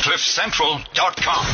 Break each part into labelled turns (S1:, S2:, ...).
S1: CliffCentral.com.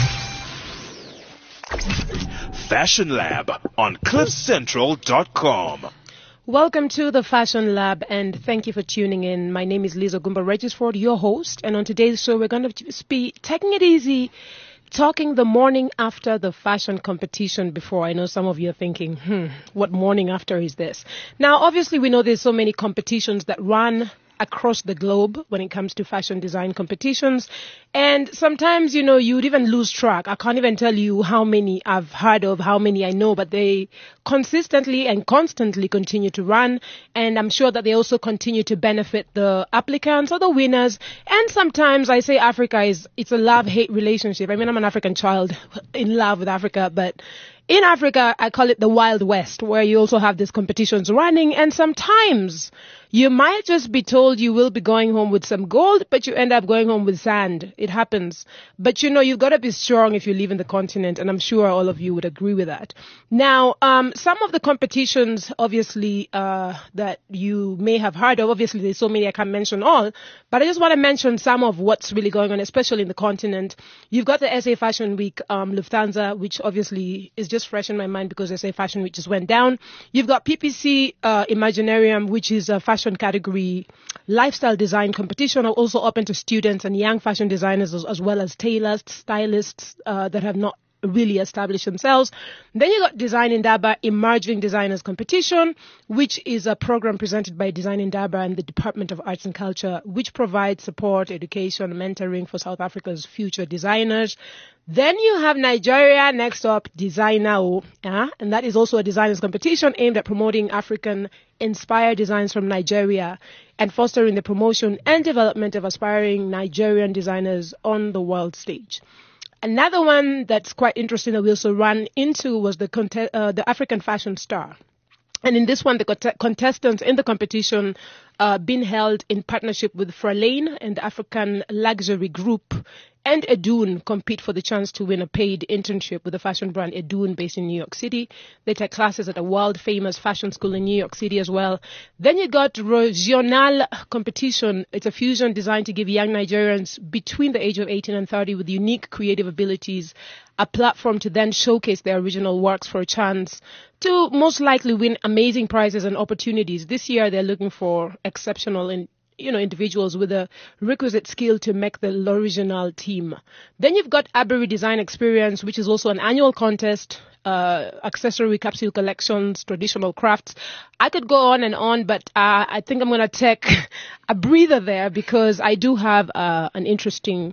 S2: Fashion Lab on CliffCentral.com.
S3: Welcome to the Fashion Lab, and thank you for tuning in. My name is Lisa Gumba Regisford, your host, and on today's show, we're going to be taking it easy, talking the morning after the fashion competition before. I know some of you are thinking, what morning after is this? Now, obviously, we know there's so many competitions that run across the globe when it comes to fashion design competitions. And sometimes, you wo'd even lose track. I can't even tell you how many I've heard of, how many I know, but they consistently and constantly continue to run. And I'm sure that they also continue to benefit the applicants or the winners. And sometimes I say it's a love-hate relationship. I mean, I'm an African child in love with Africa, but in Africa, I call it the Wild West, where you also have these competitions running, and sometimes you might just be told you will be going home with some gold, but you end up going home with sand. It happens. But you've got to be strong if you live in the continent, and I'm sure all of you would agree with that. Now, some of the competitions, obviously, that you may have heard of, obviously there's so many I can't mention all, but I just want to mention some of what's really going on, especially in the continent. You've got the SA Fashion Week, Lufthansa, which obviously is just fresh in my mind because SA Fashion Week just went down. You've got PPC Imaginarium, which is a fashion category lifestyle design competition, also open to students and young fashion designers as well as tailors, stylists that have not really established themselves. Then you got Design Indaba Emerging Designers Competition, which is a program presented by Design Indaba and the Department of Arts and Culture, which provides support, education, mentoring for South Africa's future designers. Then you have Nigeria next up, Design Now, and that is also a designers competition aimed at promoting African-inspired designs from Nigeria and fostering the promotion and development of aspiring Nigerian designers on the world stage. Another one that's quite interesting that we also ran into was the African Fashion Star. And in this one, the contestants in the competition been held in partnership with Fralane and the African Luxury Group and Edun compete for the chance to win a paid internship with the fashion brand Edun based in New York City. They take classes at a world-famous fashion school in New York City as well. Then you got Regional Competition. It's a fusion designed to give young Nigerians between the age of 18 and 30 with unique creative abilities a platform to then showcase their original works for a chance to most likely win amazing prizes and opportunities. This year, they're looking for exceptional individuals with a requisite skill to make the L'Original team. Then you've got Abery Design Experience, which is also an annual contest, accessory capsule collections, traditional crafts. I could go on, but I think I'm going to take a breather there because I do have an interesting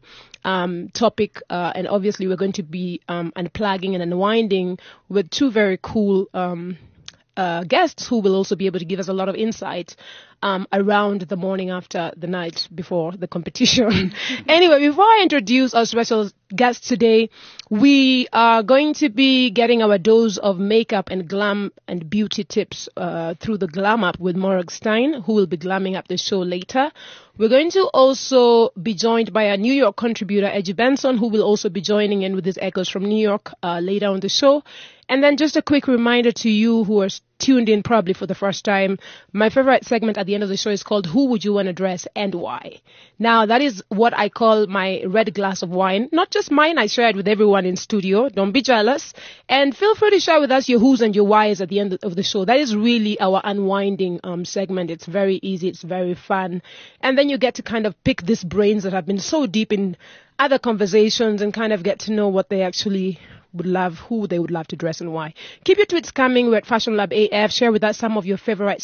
S3: topic, and obviously we're going to be unplugging and unwinding with two very cool guests who will also be able to give us a lot of insight around the morning after the night before the competition. Anyway, before I introduce our special guest today, we are going to be getting our dose of makeup and glam and beauty tips through the Glam Up with Morag Stein, who will be glamming up the show later. We're going to also be joined by our New York contributor, Edgy Benson, who will also be joining in with his echoes from New York later on the show. And then just a quick reminder to you who are tuned in probably for the first time, my favorite segment at the end of the show is called Who Would You Want to Dress and Why? Now, that is what I call my red glass of wine. Not just mine, I share it with everyone in studio. Don't be jealous. And feel free to share with us your who's and your whys at the end of the show. That is really our unwinding segment. It's very easy. It's very fun. And then you get to kind of pick these brains that have been so deep in other conversations and kind of get to know what they actually would love, who they would love to dress and why. Keep your tweets coming. We're at Fashion Lab AF. Share with us some of your favorite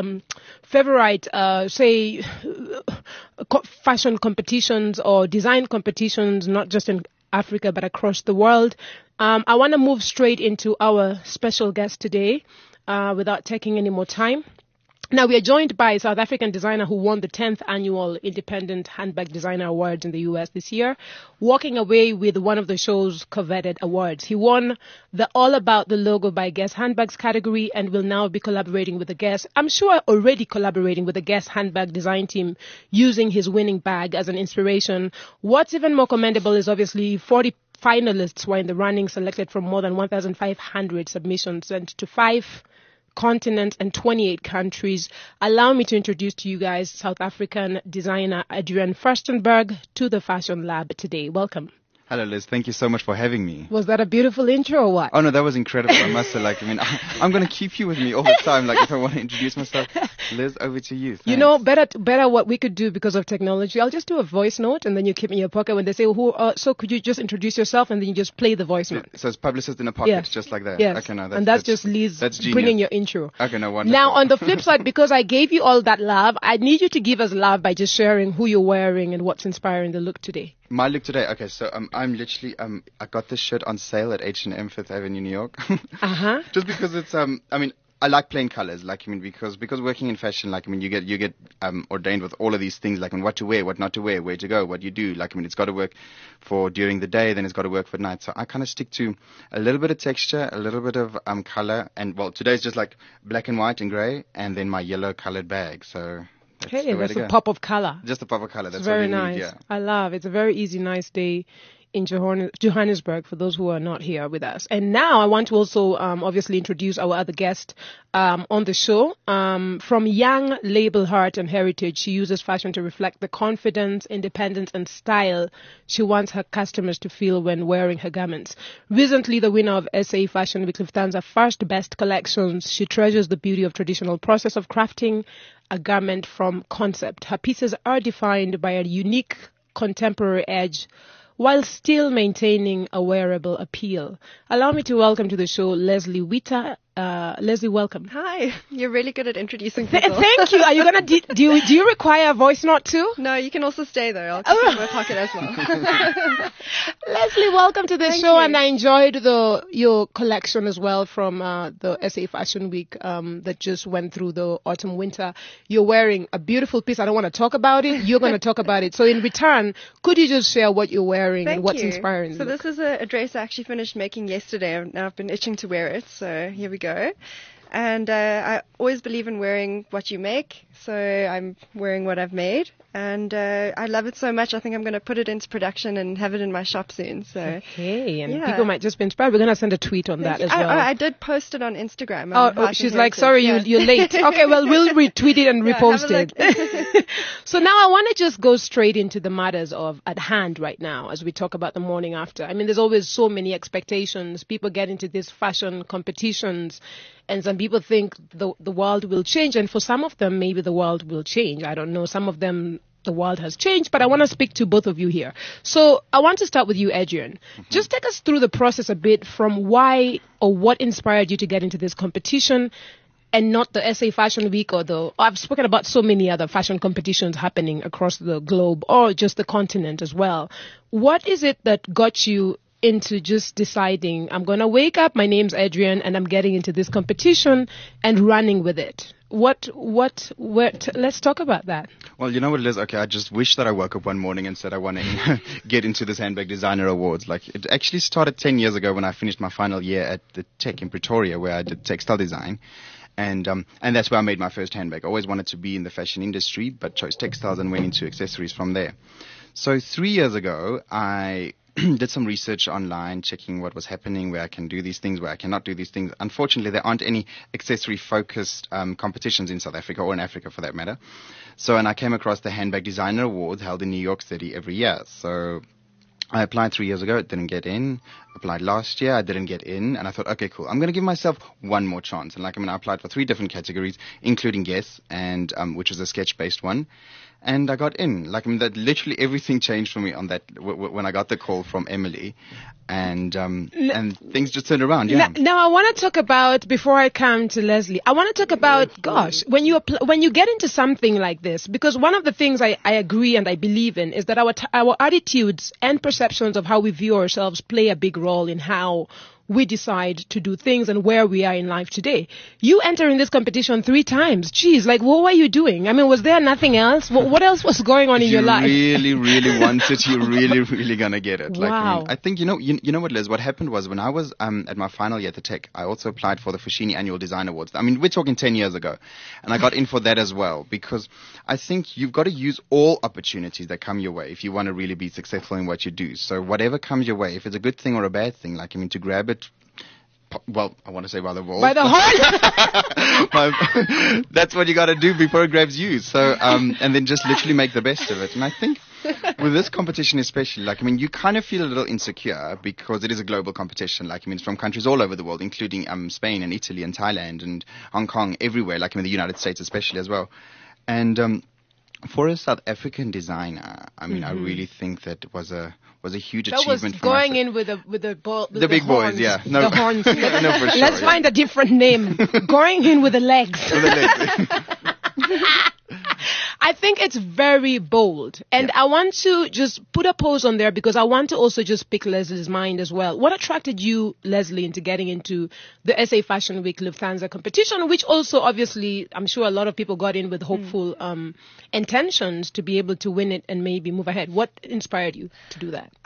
S3: fashion competitions or design competitions, not just in Africa but across the world. I want to move straight into our special guest today without taking any more time. Now, we are joined by a South African designer who won the 10th annual Independent Handbag Designer Awards in the U.S. this year, walking away with one of the show's coveted awards. He won the All About the Logo by Guess Handbags category and will now be collaborating with the Guess, I'm sure already collaborating with the Guess handbag design team, using his winning bag as an inspiration. What's even more commendable is obviously 40 finalists were in the running, selected from more than 1,500 submissions sent to 5 continents and 28 countries. Allow me to introduce to you guys South African designer Adrian Furstenberg to the Fashion Lab today. Welcome.
S1: Hello, Liz. Thank you so much for having me.
S3: Was that a beautiful intro or what?
S1: Oh, no, that was incredible. I must say, I'm going to keep you with me all the time. If I want to introduce myself, Liz, over to you. Thanks.
S3: You know, better what we could do because of technology. I'll just do a voice note and then you keep it in your pocket when they say, so could you just introduce yourself and then you just play the voice note.
S1: So it's publicist in a pocket, just like that.
S3: Yes.
S1: Okay, no,
S3: that's just Liz bringing your intro.
S1: Okay, no, wonderful.
S3: Now, on the flip side, because I gave you all that love, I need you to give us love by just sharing who you're wearing and what's inspiring the look today.
S1: My look today, okay, so I'm literally, I got this shirt on sale at H&M Fifth Avenue, New York. Just because it's, I like playing colors, because working in fashion, you get ordained with all of these things, what to wear, what not to wear, where to go, what you do. It's got to work for during the day, then it's got to work for night. So I kind of stick to a little bit of texture, a little bit of color, and today's just black and white and gray, and then my yellow colored bag. So.
S3: That's a pop of color.
S1: Just a pop of color. That's
S3: very
S1: what
S3: nice.
S1: Need, yeah.
S3: I love it. It's a very easy, nice day in Johannesburg for those who are not here with us. And now I want to also obviously introduce our other guest on the show. From young label heart and heritage, she uses fashion to reflect the confidence, independence and style she wants her customers to feel when wearing her garments. Recently the winner of SA Fashion Week Lufthansa First Best Collections, she treasures the beauty of traditional process of crafting a garment from concept. Her pieces are defined by a unique contemporary edge while still maintaining a wearable appeal. Allow me to welcome to the show Leslie Witter. Leslie, welcome.
S4: Hi. You're really good at introducing people.
S3: Thank you. Are you gonna do you require a voice note too?
S4: No, you can also stay though. I'll keep it in my pocket as well.
S3: Leslie, welcome to the
S4: Thank
S3: show,
S4: you.
S3: and I enjoyed your collection as well from the SA Fashion Week that just went through the autumn winter. You're wearing a beautiful piece. I don't want to talk about it. You're going to talk about it. So in return, could you just share what you're wearing and what's inspiring?
S4: So this is a dress I actually finished making yesterday, and I've been itching to wear it. So here we go. And I always believe in wearing what you make, so I'm wearing what I've made, and I love it so much. I think I'm going to put it into production and have it in my shop soon. So
S3: okay, and people might just be inspired. We're going to send a tweet on that as well.
S4: I did post it on Instagram.
S3: Oh, she's like, sorry, you're late. Okay, well, we'll retweet it and repost it. So now I want to just go straight into the matters at hand right now as we talk about the morning after. I mean, there's always so many expectations. People get into these fashion competitions, and some people think the world will change, and for some of them, maybe the world will change. I don't know. Some of them, the world has changed, but I want to speak to both of you here. So I want to start with you, Adrian. Just take us through the process a bit from why or what inspired you to get into this competition and not the SA Fashion Week I've spoken about so many other fashion competitions happening across the globe or just the continent as well. What is it that got you into just deciding, I'm going to wake up, my name's Adrian, and I'm getting into this competition and running with it? Let's talk about that.
S1: Well, you know what, Liz? Okay, I just wish that I woke up one morning and said I want to get into this Handbag Designer Awards. It actually started 10 years ago when I finished my final year at the Tech in Pretoria, where I did textile design. And that's where I made my first handbag. I always wanted to be in the fashion industry, but chose textiles and went into accessories from there. So 3 years ago, I did some research online, checking what was happening, where I can do these things, where I cannot do these things. Unfortunately, there aren't any accessory-focused competitions in South Africa or in Africa for that matter. And I came across the Handbag Designer Awards held in New York City every year. So I applied 3 years ago, it didn't get in. Applied last year, I didn't get in. And I thought, okay, cool. I'm going to give myself one more chance. And I applied for 3 different categories, including Guess, and which is a sketch-based one. And I got in. That literally everything changed for me on that when I got the call from Emily, and things just turned around. Yeah.
S3: Now I want to talk about, before I come to Leslie, I want to talk about, when you get into something like this, because one of the things I agree and I believe in is that our attitudes and perceptions of how we view ourselves play a big role in how we decide to do things and where we are in life today. You entering this competition 3 times. Jeez, what were you doing? I mean, was there nothing else? What else was going on in your life?
S1: Really, really want it, you're really, really going to get it.
S3: Wow.
S1: I think, you know what, Liz, what happened was when I was at my final year at the Tech, I also applied for the Foschini Annual Design Awards. I mean, we're talking 10 years ago. And I got in for that as well, because I think you've got to use all opportunities that come your way if you want to really be successful in what you do. So whatever comes your way, if it's a good thing or a bad thing, to grab it, well, I want to say by the balls.
S3: By the horn.
S1: That's what you got to do before it grabs you. So, and then just literally make the best of it. And I think with this competition especially, like, I mean, you kind of feel a little insecure because it is a global competition. Like, I mean, it's from countries all over the world, including Spain and Italy and Thailand and Hong Kong, everywhere, like in the United States especially as well. And for a South African designer, I mean, I really think that was a huge achievement.
S3: That was going in with the
S1: big
S3: horns,
S1: boys, yeah.
S3: The horns.
S1: No, for sure,
S3: Let's find a different name. Going in with the legs.
S1: With the legs.
S3: I think it's very bold. And I want to just put a pause on there because I want to also just pick Leslie's mind as well. What attracted you, Leslie, into getting into the SA Fashion Week Lufthansa competition, which also obviously I'm sure a lot of people got in with hopeful intentions to be able to win it and maybe move ahead. What inspired you to do that?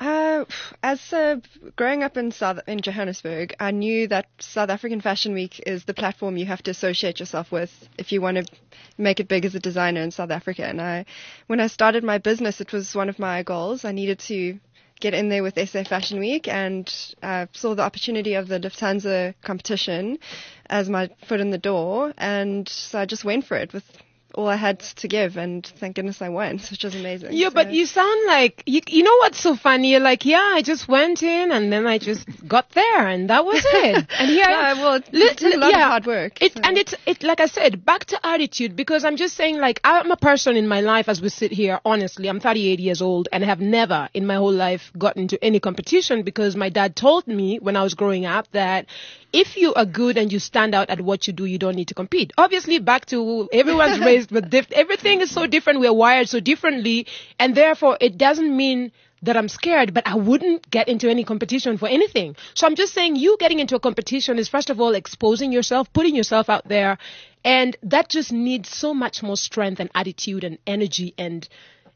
S4: Growing up in Johannesburg, I knew that South African Fashion Week is the platform you have to associate yourself with if you want to make it big as a designer in South Africa. And when I started my business, it was one of my goals. I needed to get in there with SA Fashion Week, and saw the opportunity of the Lufthansa competition as my foot in the door, and so I just went for it with all I had to give, and thank goodness I won, which was amazing.
S3: Yeah, but you sound like, you know what's so funny? You're like, yeah, I just went in and then I just got there and that was it. And here
S4: it took a lot of hard work.
S3: And it's like I said, back to attitude, because I'm just saying, like, I'm a person in my life as we sit here, honestly, I'm 38 years old and have never in my whole life gotten into any competition because my dad told me when I was growing up that if you are good and you stand out at what you do, you don't need to compete. Obviously, back to everyone's raised with everything is so different. We're wired so differently. And therefore, it doesn't mean that I'm scared, but I wouldn't get into any competition for anything. So I'm just saying you getting into a competition is, first of all, exposing yourself, putting yourself out there. And that just needs so much more strength and attitude and energy and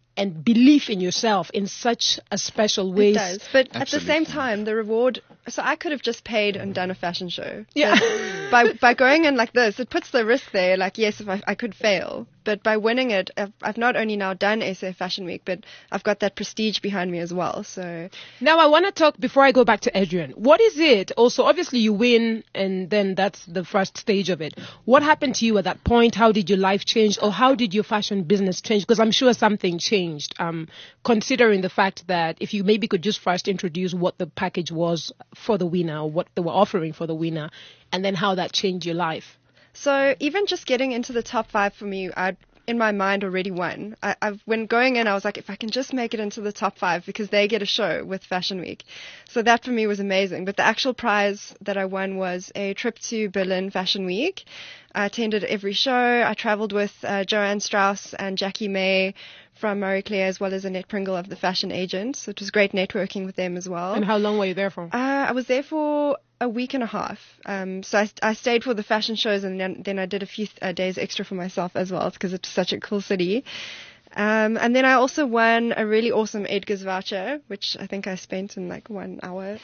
S3: belief in yourself in such a special way.
S4: It does, but
S1: Absolutely.
S4: at the same time, the reward. So I could have just paid and done a fashion show.
S3: Yeah.
S4: By going in like this, it puts the risk there. Like, yes, if I could fail, but by winning it, I've not only now done SA Fashion Week, but I've got that prestige behind me as well. So
S3: now I want to talk, before I go back to Adrian, what is it? Also, obviously you win, and then that's the first stage of it. What happened to you at that point? How did your life change, or how did your fashion business change? Because I'm sure something changed. Considering the fact that if you maybe could just first introduce what the package was for the winner, or what they were offering for the winner, and then how that changed your life.
S4: So even just getting into the top 5 for me, I in my mind already won. When going in, I was like, if I can just make it into the top 5, because they get a show with Fashion Week. So that for me was amazing. But the actual prize that I won was a trip to Berlin Fashion Week. I attended every show. I traveled with Joanne Strauss and Jackie May from Marie Claire, as well as Annette Pringle of the Fashion Agents. So it was great networking with them as well.
S3: And how long were you there for?
S4: I was there for a week and a half. So I stayed for the fashion shows, and then I did a few days extra for myself as well, because it's such a cool city. And then I also won a really awesome Edgar's voucher, which I think I spent in like 1 hour.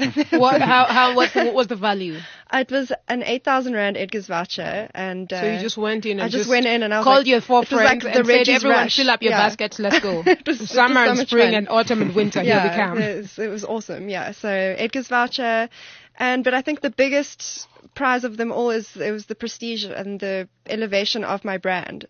S3: What was the value?
S4: It was an 8,000 Rand Edgar's voucher. And
S3: so you just went in and
S4: I just went in and I was
S3: called
S4: like,
S3: your 4 friends
S4: like
S3: and said, everyone
S4: rush.
S3: fill up your baskets, let's go. Summer and spring and autumn and winter, here we come.
S4: It was awesome, yeah. So Edgar's voucher. But I think the biggest prize of them all it was the prestige and the elevation of my brand.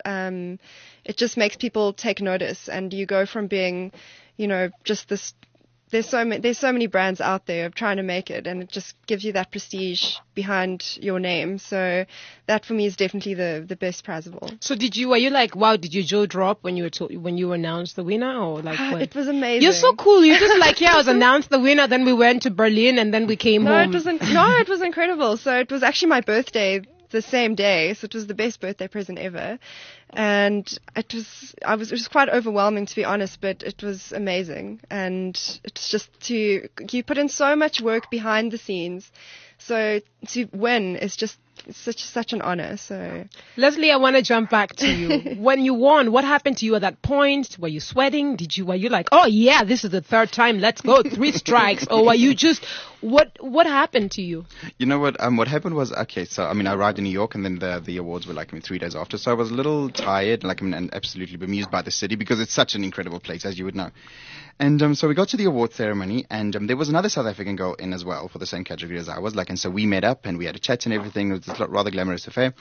S4: It just makes people take notice, and you go from being, just this. There's so many brands out there trying to make it, and it just gives you that prestige behind your name. So that for me is definitely the best prize of all.
S3: So were you like, wow, did your jaw drop when you were announced the winner, or like what?
S4: It was amazing.
S3: You're so cool. You're just like, yeah, I was announced the winner, then we went to Berlin, and then we came home.
S4: It was incredible. So it was actually my birthday the same day, so it was the best birthday present ever. And it was quite overwhelming, to be honest, but it was amazing. And it's just you put in so much work behind the scenes, so to win is just such an honor. So
S3: Leslie, I want to jump back to you. When you won, what happened to you at that point? Were you sweating? Were you like, oh yeah, this is the 3rd time, let's go, 3 strikes? Or were you just, What happened to you?
S1: You know what? What happened was, okay, so I mean, I arrived in New York, and then the awards were like 3 days after. So I was a little tired, like and absolutely bemused by the city because it's such an incredible place, as you would know. And so we got to the award ceremony, and there was another South African girl in as well for the same category as I was. Like, and so we met up and we had a chat and everything. It was a rather glamorous affair.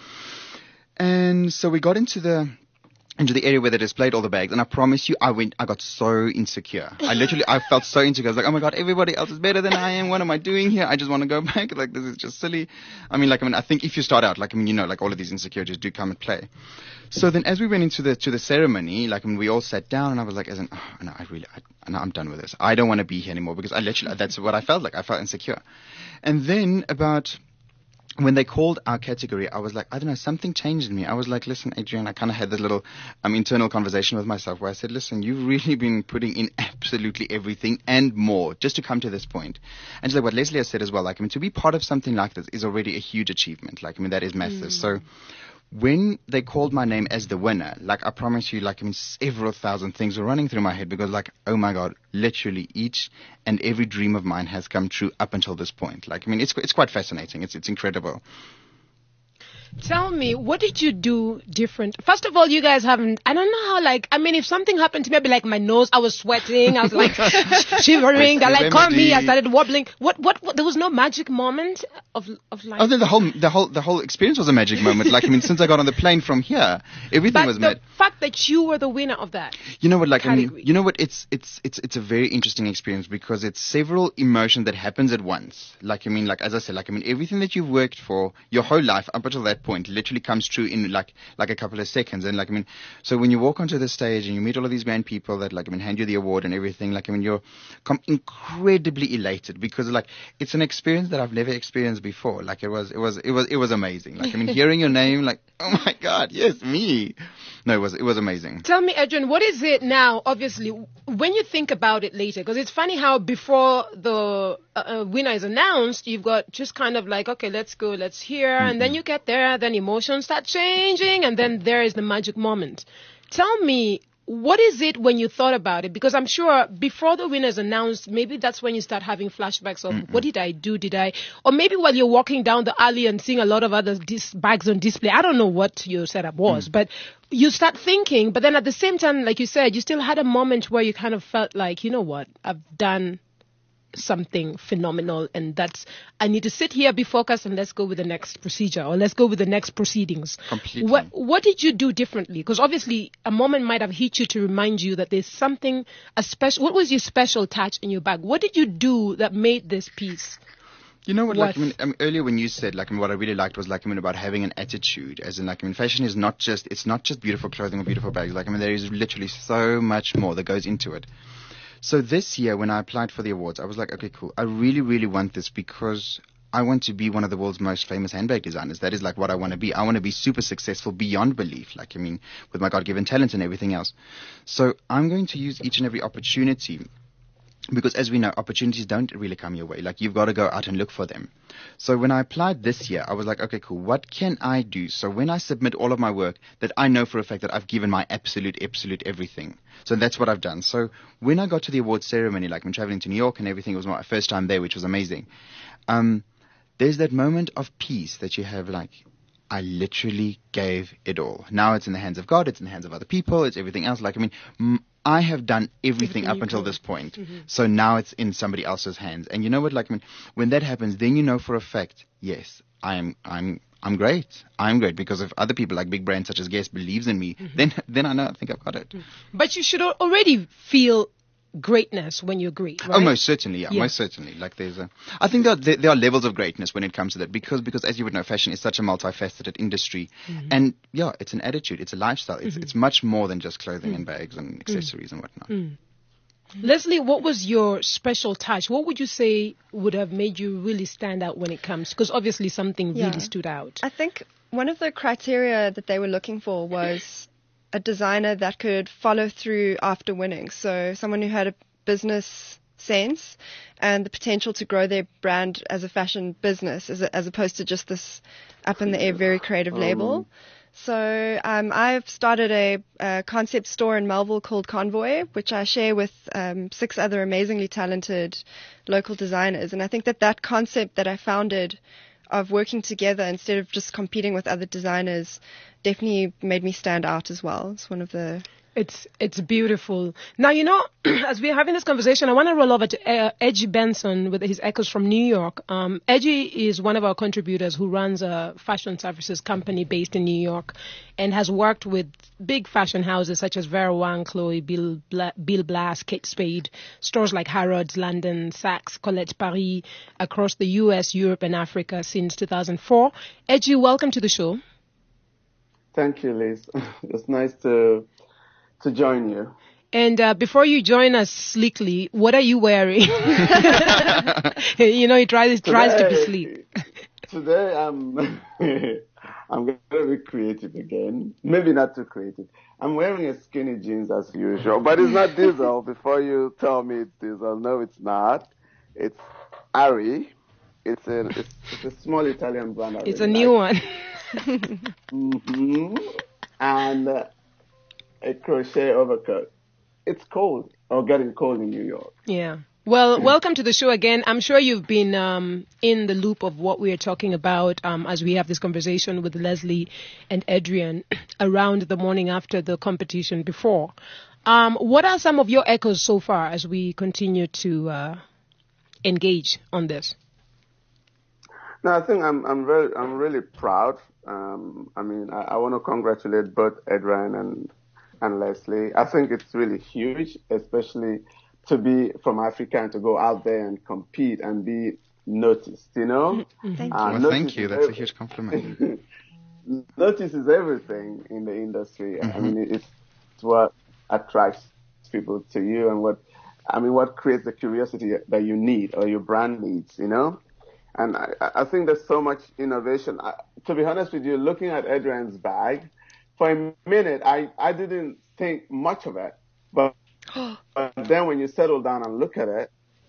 S1: And so we got into the area where they displayed all the bags, and I promise you, I got so insecure. I felt so insecure. I was like, oh my God, everybody else is better than I am. What am I doing here? I just want to go back. Like, this is just silly. I think if you start out, all of these insecurities do come and play. So then as we went into the ceremony, we all sat down, and I was like, I'm done with this. I don't want to be here anymore, because that's what I felt like. I felt insecure. And then when they called our category, I was like, I don't know, something changed in me. I was like, listen, Adrian, I kind of had this little internal conversation with myself where I said, listen, you've really been putting in absolutely everything and more just to come to this point. And just like what Leslie has said as well, to be part of something like this is already a huge achievement. That is massive. So when they called my name as the winner, I promise you, several thousand things were running through my head, because oh my God, literally each and every dream of mine has come true up until this point. It's quite fascinating. It's incredible.
S3: Tell me, what did you do different? First of all, you guys haven't, I don't know how, if something happened to me, I'd be like, my nose, I was sweating, I was shivering, they're call me, I started wobbling. What, there was no magic moment of
S1: Oh, the whole experience was a magic moment. Since I got on the plane from here, everything was mad.
S3: The fact that you were the winner of that.
S1: You know what, it's a very interesting experience, because it's several emotions that happens at once. As I said, everything that you've worked for your whole life up until that point literally comes true in a couple of seconds. And so when you walk onto the stage and you meet all of these grand people that hand you the award and everything, you're incredibly elated, because it's an experience that I've never experienced before. It was amazing. Hearing your name, oh my God, yes, me. No, it was amazing.
S3: Tell me, Adrian, what is it now? Obviously, when you think about it later, because it's funny how before the winner is announced, you've got just kind of okay, let's go, let's hear, and then you get there, then emotions start changing, and then there is the magic moment. Tell me, what is it when you thought about it? Because I'm sure before the winner is announced, maybe that's when you start having flashbacks of what did I do? Or maybe while you're walking down the alley and seeing a lot of other bags on display. I don't know what your setup was, but you start thinking. But then at the same time, like you said, you still had a moment where you kind of felt like, you know what, I've done something phenomenal, and I need to sit here, be focused, and let's go with the next procedure, or let's go with the next proceedings.
S1: Completely.
S3: What did you do differently? Because obviously a moment might have hit you to remind you that there's something special. What was your special touch in your bag? What did you do that made this piece?
S1: You know what, earlier when you said, what I really liked was, about having an attitude, as in, fashion is not just beautiful clothing or beautiful bags. There is literally so much more that goes into it. So this year, when I applied for the awards, I was like, okay, cool. I really, really want this, because I want to be one of the world's most famous handbag designers. That is what I want to be. I want to be super successful beyond belief, with my God-given talent and everything else. So I'm going to use each and every opportunity, because as we know, opportunities don't really come your way. You've got to go out and look for them. So when I applied this year, I was like, okay, cool. What can I do? So when I submit all of my work, that I know for a fact that I've given my absolute everything. So that's what I've done. So when I got to the awards ceremony, when traveling to New York and everything, it was my first time there, which was amazing. There's that moment of peace that you have, I literally gave it all. Now it's in the hands of God. It's in the hands of other people. It's everything else. I have done everything up until this point. Mm-hmm. So now it's in somebody else's hands. And you know what? When that happens, then you know for a fact, yes, I'm great. I'm great, because if other people like big brands such as Guess believes in me, then I know, I think I've got it.
S3: But you should already feel greatness when you agree, right?
S1: Oh, most certainly, yeah. Most certainly. I think there are levels of greatness when it comes to that, because as you would know, fashion is such a multifaceted industry, and yeah, it's an attitude, it's a lifestyle, it's much more than just clothing and bags and accessories and whatnot.
S3: Leslie, what was your special touch? What would you say would have made you really stand out when it comes? Because obviously something really stood out.
S4: I think one of the criteria that they were looking for was a designer that could follow through after winning. So someone who had a business sense and the potential to grow their brand as a fashion business, as opposed to just this up in the air, very creative label. So I've started a concept store in Melville called Convoy, which I share with 6 other amazingly talented local designers. And I think that concept that I founded of working together instead of just competing with other designers definitely made me stand out as well. It's one of the...
S3: It's beautiful. Now, as we're having this conversation, I want to roll over to Edgy Benson with his echoes from New York. Edgy is one of our contributors who runs a fashion services company based in New York and has worked with big fashion houses such as Vera Wang, Chloe, Bill Blass, Kate Spade, stores like Harrods, London, Saks, Colette Paris, across the US, Europe, and Africa since 2004. Edgy, welcome to the show.
S5: Thank you, Liz. It's nice to join you.
S3: And before you join us sleekly, what are you wearing? He tries to be sleek.
S5: Today I'm going to be creative again. Maybe not too creative. I'm wearing a skinny jeans as usual, but it's not Diesel. Before you tell me it's Diesel, no, it's not. It's Ari. It's a small Italian brand.
S3: It's a new one.
S5: Mm-hmm. And a crochet overcoat. It's cold, or getting cold in New York.
S3: Yeah. Well, welcome to the show again. I'm sure you've been in the loop of what we are talking about as we have this conversation with Leslie and Adrian around the morning after the competition before. What are some of your echoes so far as we continue to engage on this?
S5: No, I think I'm really proud. I want to congratulate both Adrian and Leslie. I think it's really huge, especially to be from Africa and to go out there and compete and be noticed,
S4: Thank you.
S1: Well, thank you. That's a huge compliment.
S5: Notice is everything in the industry.
S1: Mm-hmm.
S5: I mean, it's what attracts people to you and what creates the curiosity that you need or your brand needs, And I think there's so much innovation. To be honest with you, looking at Adrian's bag, for a minute, I didn't think much of it. But then when you settle down and look at it,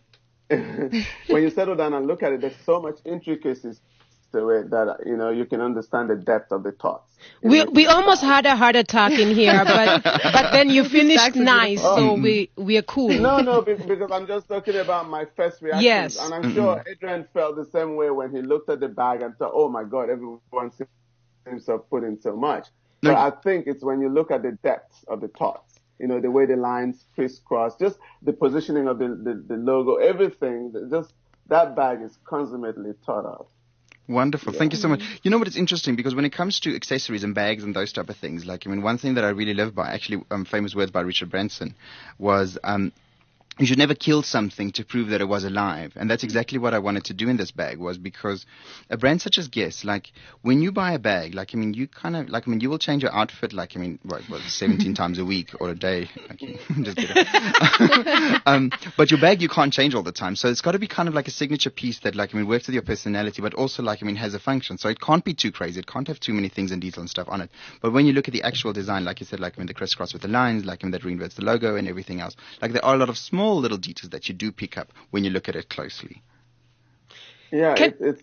S5: there's so much intricacies to it that, you can understand the depth of the thoughts.
S3: We almost had a heart attack in here, but then you finished nice, so we are cool.
S5: No, because I'm just talking about my first reaction.
S3: Yes.
S5: And I'm sure Adrian felt the same way when he looked at the bag and thought, oh my God, everyone seems to have put in so much. But I think it's when you look at the depths of the thoughts, the way the lines crisscross, just the positioning of the logo, everything, just that bag is consummately thought of.
S1: Wonderful. Thank you so much. You know what, it's interesting because when it comes to accessories and bags and those type of things, one thing that I really live by, actually, famous words by Richard Branson, was you should never kill something to prove that it was alive. And that's exactly what I wanted to do in this bag, was because a brand such as Guess, when you buy a bag, you will change your outfit, 17 times a week or a day. Just kidding. But your bag you can't change all the time. So it's got to be kind of like a signature piece that, works with your personality, but also, has a function. So it can't be too crazy. It can't have too many things and detail and stuff on it. But when you look at the actual design, like you said, the crisscross with the lines, that reinverts the logo and everything else, there are a lot of small little details that you do pick up when you look at it closely.
S5: Yeah,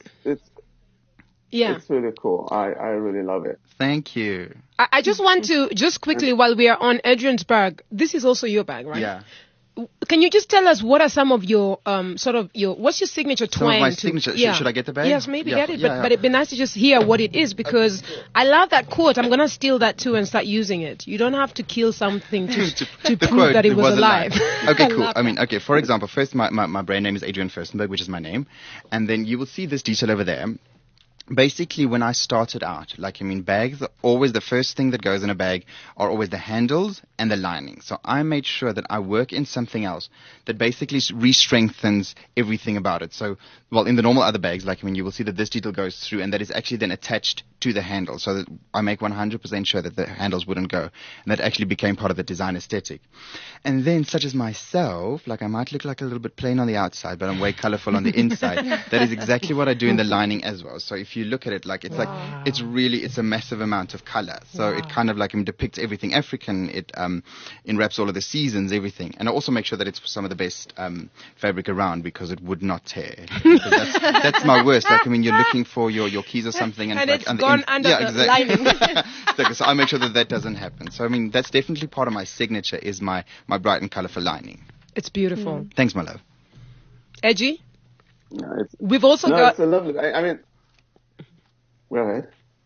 S5: it's really cool. I really love it.
S1: Thank you.
S3: I just want to, just quickly, while we are on Adrian's bag, this is also your bag, right?
S1: Yeah.
S3: Can you just tell us what are some of your what's your signature twang?
S1: Some of my signature. Should I get the bag?
S3: Yes, maybe get it. But it'd be nice to just hear what it is, because I love that quote. I'm gonna steal that too and start using it. You don't have to kill something to prove
S1: quote,
S3: that it was alive.
S1: Okay, cool. For example, first my brand name is Adrian Furstenberg, which is my name, and then you will see this detail over there. Basically, when I started out, bags, always the first thing that goes in a bag are always the handles and the lining. So I made sure that I work in something else that basically re-strengthens everything about it. So, in the normal other bags, you will see that this detail goes through and that is actually then attached to the handle. So that I make 100% sure that the handles wouldn't go. And that actually became part of the design aesthetic. And then, such as myself, I might look like a little bit plain on the outside, but I'm way colorful on the inside. That is exactly what I do in the lining as well. So if you look at it, like it's it's a massive amount of color. So it kind of like depicts everything African. It enwraps all of the seasons, everything, and I also make sure that it's some of the best fabric around because it would not tear. Because that's my worst. Like you're looking for your keys or something, and
S3: it's gone under the lining.
S1: Exactly. So I make sure that doesn't happen. So that's definitely part of my signature is my bright and colorful lining.
S3: It's beautiful.
S1: Thanks, my love.
S3: Edgy?
S5: No,
S3: We've also got...
S5: it's a lovely... I mean... Go ahead.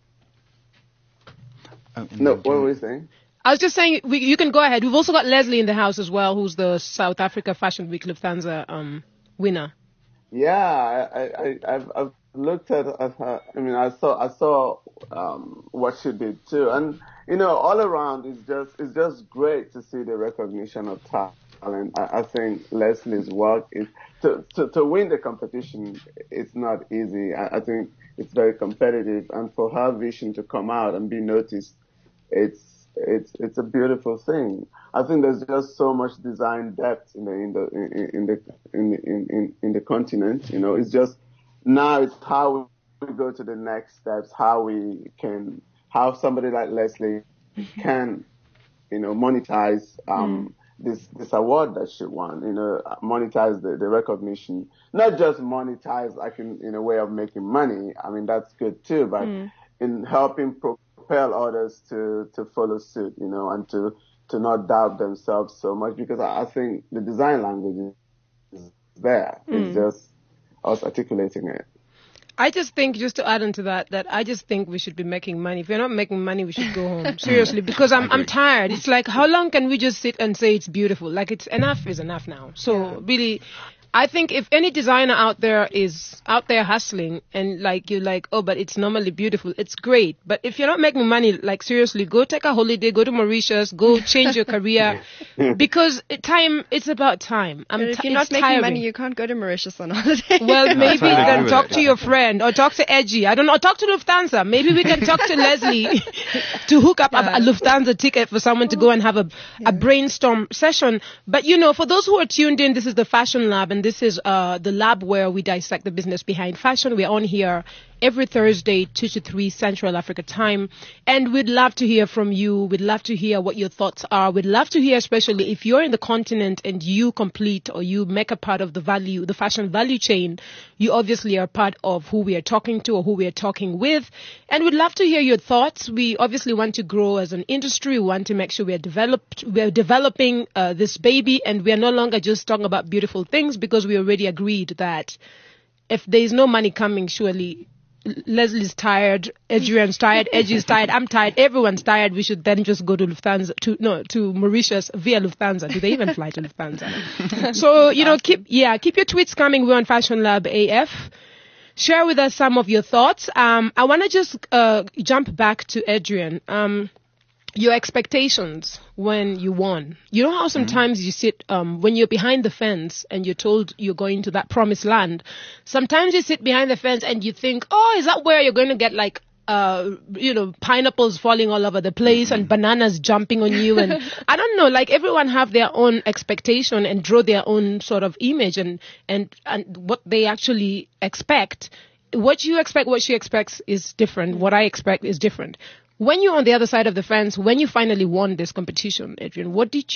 S5: No, what were we saying?
S3: I was just saying, you can go ahead. We've also got Leslie in the house as well, who's the South Africa Fashion Week Lufthansa winner.
S5: Yeah, I've looked at her. I mean, I saw what she did too, and all around it's just great to see the recognition of talent. I think Leslie's work is to win the competition. It's not easy. I think it's very competitive, and for her vision to come out and be noticed, it's a beautiful thing. I think there's just so much design depth in the continent. It's just now it's how we go to the next steps, how somebody like Leslie can, monetize this award that she won. Monetize the recognition, not just monetize like in a way of making money. I mean that's good too, but in helping propel others to follow suit, and to not doubt themselves so much, because I think the design language is there. It's just us articulating it.
S3: I just think, just to add on to that I just think we should be making money. If we're not making money, we should go home. Seriously, because I'm tired. It's like, how long can we just sit and say it's beautiful? Like, it's enough is enough now. So really, I think if any designer out there is out there hustling and you're like, oh, but it's normally beautiful, it's great. But if you're not making money, like seriously, go take a holiday, go to Mauritius, go change your career, because it's about time.
S4: If you're not making money, you can't go to Mauritius on holiday.
S3: Well, maybe then talk to your friend or talk to Edgy. I don't know, talk to Lufthansa. Maybe we can talk to Leslie to hook up a Lufthansa ticket for someone to go and have a brainstorm session. But for those who are tuned in, this is the Fashion Lab, and this is the lab where we dissect the business behind fashion. We're on here every Thursday, 2 to 3 Central Africa time. And we'd love to hear from you. We'd love to hear what your thoughts are. We'd love to hear, especially if you're in the continent and you complete or you make a part of the fashion value chain, you obviously are part of who we are talking to or who we are talking with. And we'd love to hear your thoughts. We obviously want to grow as an industry. We want to make sure we are developing this baby, and we are no longer just talking about beautiful things, because we already agreed that if there is no money coming, surely Leslie's tired, Adrian's tired, Edgy's tired, I'm tired, everyone's tired. We should then just go to Lufthansa, to Mauritius via Lufthansa. Do they even fly to Lufthansa? So, keep your tweets coming. We're on Fashion Lab AF. Share with us some of your thoughts. I want to just jump back to Adrian. Your expectations when you won. You know how sometimes you sit, when you're behind the fence and you're told you're going to that promised land, sometimes you sit behind the fence and you think, oh, is that where you're going to get pineapples falling all over the place and bananas jumping on you? And I don't know, everyone have their own expectation and draw their own sort of image and what they actually expect. What you expect, what she expects is different. What I expect is different. When you're on the other side of the fence, when you finally won this competition, Adrian,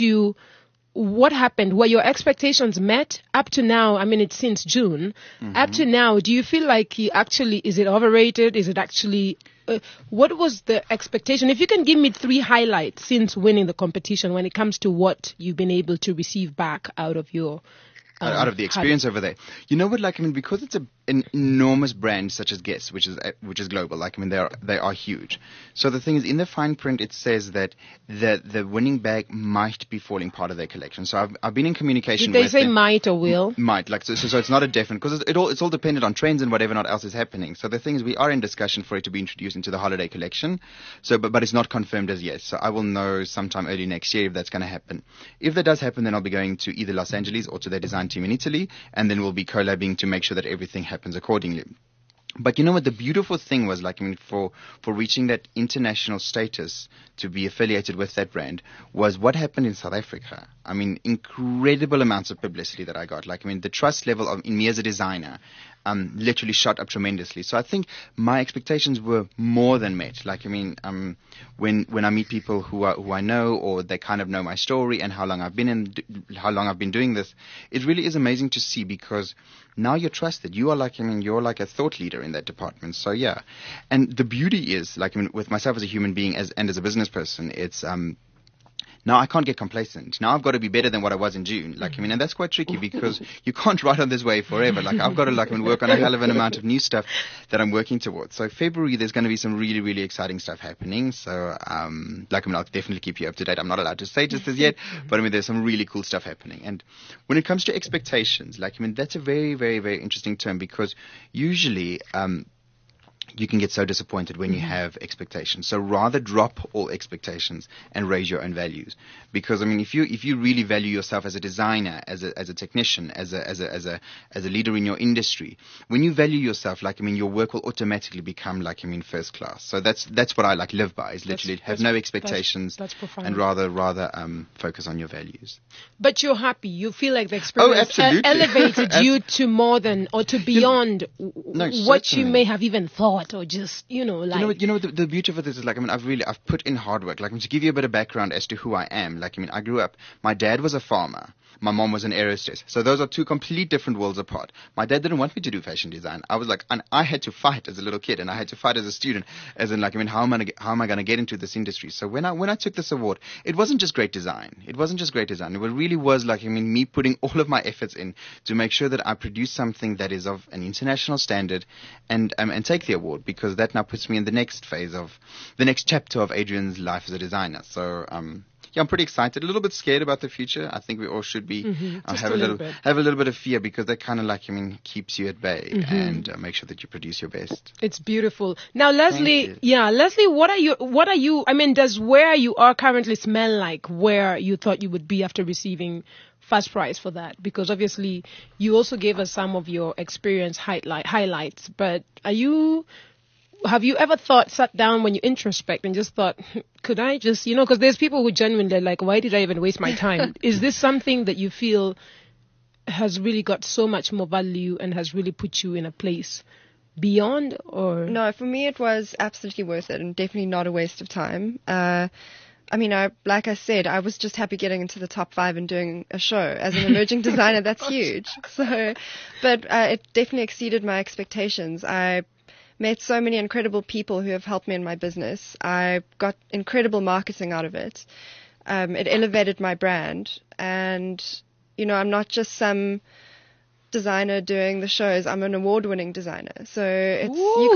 S3: what happened? Were your expectations met up to now? I mean, it's since June. Up to now, do you feel like is it overrated? Is it actually, what was the expectation? If you can give me 3 highlights since winning the competition when it comes to what you've been able to receive back out of your
S1: out of the experience over there. You know what, because it's an enormous brand such as Guess, which is global, they are huge. So the thing is, in the fine print, it says that the winning bag might be falling part of their collection. So I've been in communication with them.
S3: Did they say might or will?
S1: Might, so it's not a definite, because it's all dependent on trends and whatever not else is happening. So the thing is, we are in discussion for it to be introduced into the holiday collection. So, but it's not confirmed as yet. So I will know sometime early next year if that's going to happen. If that does happen, then I'll be going to either Los Angeles or to their design team in Italy, and then we'll be collabing to make sure that everything happens accordingly. But you know what, the beautiful thing was, for reaching that international status to be affiliated with that brand was what happened in South Africa. Incredible amounts of publicity that I got. The trust level in me as a designer literally shot up tremendously. So I think my expectations were more than met. Like, I mean, when I meet people who I know, or they kind of know my story and how long I've been doing this, it really is amazing to see, because now you're trusted. You're like a thought leader in that department. So yeah, and the beauty is, like, I mean, with myself as a human being and as a business person, it's now I can't get complacent. Now I've got to be better than what I was in June. Like, I mean, and that's quite tricky, because you can't ride on this wave forever. Like, I've got to, like, work on a hell of an amount of new stuff that I'm working towards. So February, there's going to be some really, really exciting stuff happening. So, like, I mean, I'll definitely keep you up to date. I'm not allowed to say just as yet, but I mean, there's some really cool stuff happening. And when it comes to expectations, like, I mean, that's a very, very, very interesting term, because usually, you can get so disappointed when you have expectations. So rather drop all expectations and raise your own values. Because I mean, if you really value yourself as a designer, as a technician, as a leader in your industry, when you value yourself, like, I mean, your work will automatically become, like, I mean, first class. So that's what I like live by, is literally have no expectations,
S3: that's profound.
S1: and rather focus on your values.
S3: But you're happy. You feel like the experience elevated you to more than, or to beyond what you may have even thought, or just, like...
S1: You know, the beauty of it is, like, I mean, I've put in hard work. Like, I mean, to give you a bit of background as to who I am, like, I mean, I grew up, my dad was a farmer. My mom was an aerostess. So those are two complete different worlds apart. My dad didn't want me to do fashion design. I was like, and I had to fight as a little kid, and I had to fight as a student, as in, like, I mean, how am I going to get into this industry? So when I took this award, it wasn't just great design. It really was, like, I mean, me putting all of my efforts in to make sure that I produce something that is of an international standard, and take the award, because that now puts me in the next phase of the next chapter of Adrian's life as a designer. So yeah, I'm pretty excited. A little bit scared about the future. I think we all should be. Have a little bit of fear, because that kind of, like, I mean, keeps you at bay, and make sure that you produce your best.
S3: It's beautiful. Now, Leslie, what are you? I mean, does where you are currently smell like where you thought you would be after receiving first prize for that? Because obviously, you also gave us some of your experience highlights. But have you ever sat down when you introspect and just thought, could I just, because there's people who genuinely are like, why did I even waste my time? Is this something that you feel has really got so much more value and has really put you in a place beyond, or?
S4: No, for me it was absolutely worth it, and definitely not a waste of time. I mean, like I said, I was just happy getting into the top 5 and doing a show. As an emerging designer, that's huge. So, but it definitely exceeded my expectations. I met so many incredible people who have helped me in my business. I got incredible marketing out of it. It elevated my brand. And, I'm not just some designer doing the shows. I'm an award-winning designer. So it's, you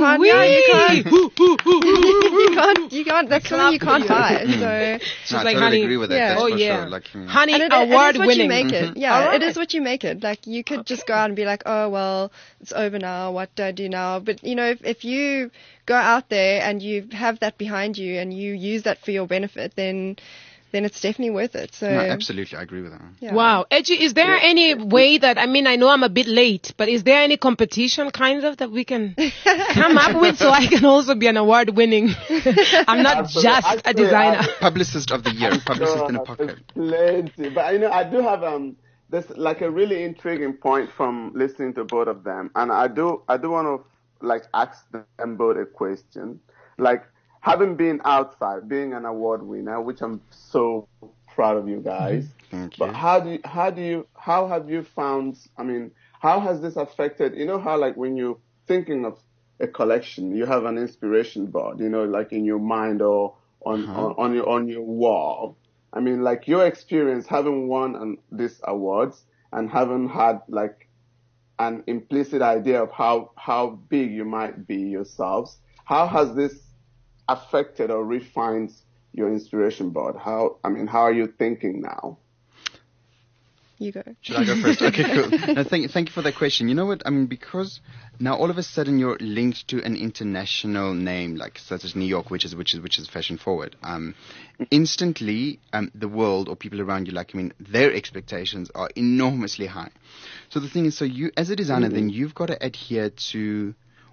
S4: can't, that's something you can't buy. So
S1: she's like, I totally agree with that.
S3: Yeah.
S1: That's
S3: for
S1: sure.
S3: Like,
S1: honey,
S3: award-winning.
S4: It is what you make it. Yeah,
S3: right.
S4: It is what you make it. Like, you could just go out and be like, oh, well, it's over now. What do I do now? But, if you go out there and you have that behind you and you use that for your benefit, then it's definitely worth it. So
S1: no, absolutely, I agree with that.
S4: Yeah.
S3: Wow. Edgy, is there any way that, I mean, I know I'm a bit late, but is there any competition kind of that we can come up with so I can also be an award-winning? I'm not just a designer.
S1: Publicist of the year, publicist in a pocket.
S5: Plenty. But, I do have this, like, a really intriguing point from listening to both of them. And I do want to, like, ask them both a question. Like, having been outside, being an award winner, which I'm so proud of you guys.
S1: Thank you.
S5: But how have you found, I mean, how has this affected, how, like, when you're thinking of a collection, you have an inspiration board, like in your mind or on your wall. I mean, like, your experience having won these awards and having had, like, an implicit idea of how big you might be yourselves, how has this affected or refined your inspiration board? How are you thinking now?
S4: You go.
S1: Should I go first? Okay, cool. No, thank you for that question. You know what? I mean, because now all of a sudden you're linked to an international name, like such as New York, which is fashion forward. Instantly, the world or people around you, like, I mean, their expectations are enormously high. So the thing is, so you as a designer, then you've got to adhere to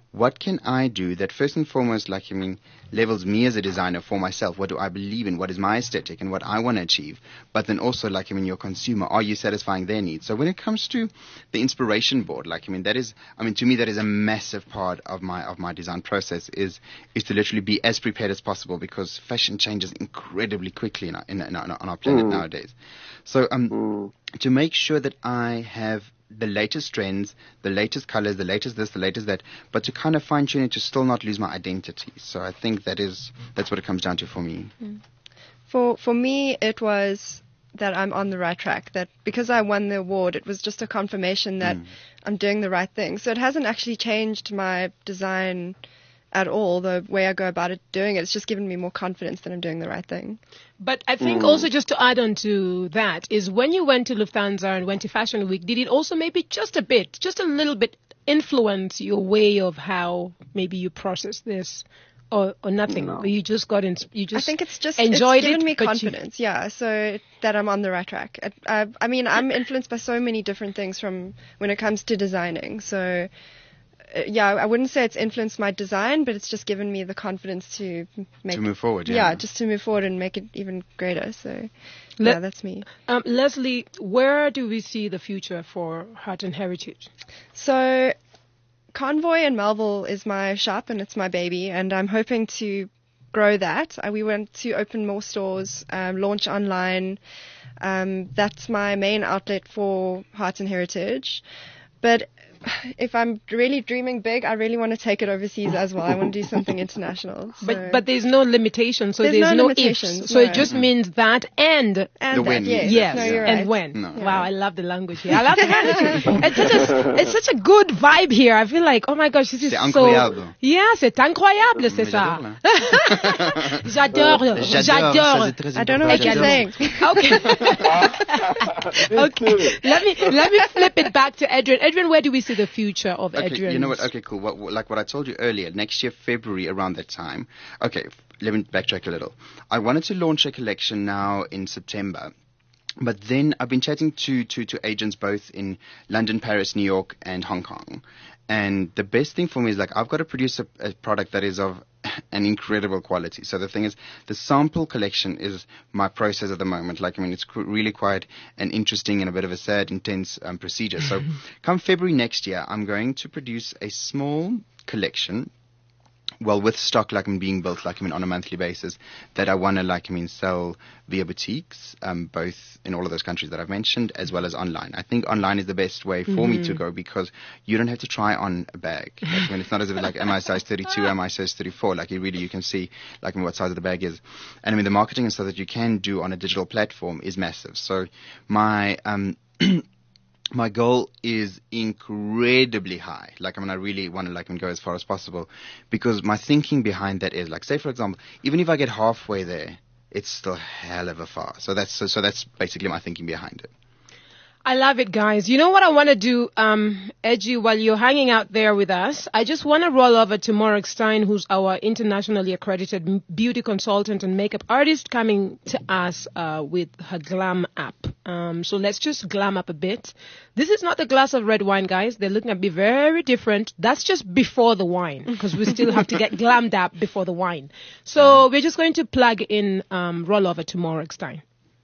S1: what can I do that first and foremost, levels me as a designer for myself? What do I believe in? What is my aesthetic and what I want to achieve? But then also, your consumer, are you satisfying their needs? So when it comes to the inspiration board, to me, that is a massive part of my design process is to literally be as prepared as possible, because fashion changes incredibly quickly on our planet nowadays. So to make sure that I have the latest trends, the latest colors, the latest this, the latest that, but to kind of fine tune it to still not lose my identity. So I think that's what it comes down to for me.
S4: For me, it was that I'm on the right track, that because I won the award, it was just a confirmation that I'm doing the right thing. So it hasn't actually changed my design at all, the way I go about it, doing it. It's just given me more confidence that I'm doing the right thing.
S3: But I think also, just to add on to that, is when you went to Lufthansa and went to Fashion Week, did it also maybe just a little bit influence your way of how maybe you process this, or nothing?
S5: No.
S3: Or you just got in,
S4: I think it's just
S3: enjoyed
S4: given
S3: it,
S4: me confidence, so that I'm on the right track. I'm influenced by so many different things from when it comes to designing. So I wouldn't say it's influenced my design, but it's just given me the confidence to
S1: move forward.
S4: Just to move forward and make it even greater. So that's me.
S3: Leslie, where do we see the future for Heart and Heritage?
S4: So Convoy in Melville is my shop and it's my baby, and I'm hoping to grow that. We want to open more stores, launch online. That's my main outlet for Heart and Heritage. But if I'm really dreaming big, I really want to take it overseas as well. I want to do something international. So.
S3: But there's no limitation, so there's no ifs. So it just means that and
S1: the when.
S3: Yes,
S4: no, you're
S3: and
S4: right.
S3: when.
S1: No.
S3: Wow, I love the language here. I love the language. It's such a good vibe here. I feel like, oh my gosh, this is
S1: c'est
S3: so...
S1: incroyable.
S3: Yeah, c'est incroyable, c'est ça. J'adore.
S4: I don't know what you're saying.
S3: Okay. Let me flip it back to Adrian. Adrian, where do we see the future of Adrian?
S1: You know what? Okay, cool. What I told you earlier, next year, February, around that time. Okay, let me backtrack a little. I wanted to launch a collection now in September. But then I've been chatting to agents both in London, Paris, New York, and Hong Kong. And the best thing for me is I've got to produce a product that is of an incredible quality. So the thing is, the sample collection is my process at the moment. It's really quite an interesting and a bit of a sad, intense procedure. So come February next year, I'm going to produce a small collection, with stock being built on a monthly basis, that I want to sell via boutiques, both in all of those countries that I've mentioned, as well as online. I think online is the best way for me to go, because you don't have to try on a bag. It's not as if am I size 32, am I size 34? You can see what size of the bag is. And the marketing and stuff that you can do on a digital platform is massive. So my my goal is incredibly high. I really want to go as far as possible, because my thinking behind that is say, for example, even if I get halfway there, it's still hell of a far. So that's basically my thinking behind it.
S3: I love it, guys. You know what I want to do, Edgy, while you're hanging out there with us? I just want to roll over to Morag Stein, who's our internationally accredited beauty consultant and makeup artist, coming to us with her glam app. So let's just glam up a bit. This is not a glass of red wine, guys. They're looking at me very different. That's just before the wine, because we still have to get glammed up before the wine. So we're just going to plug in, roll over to Morag Stein.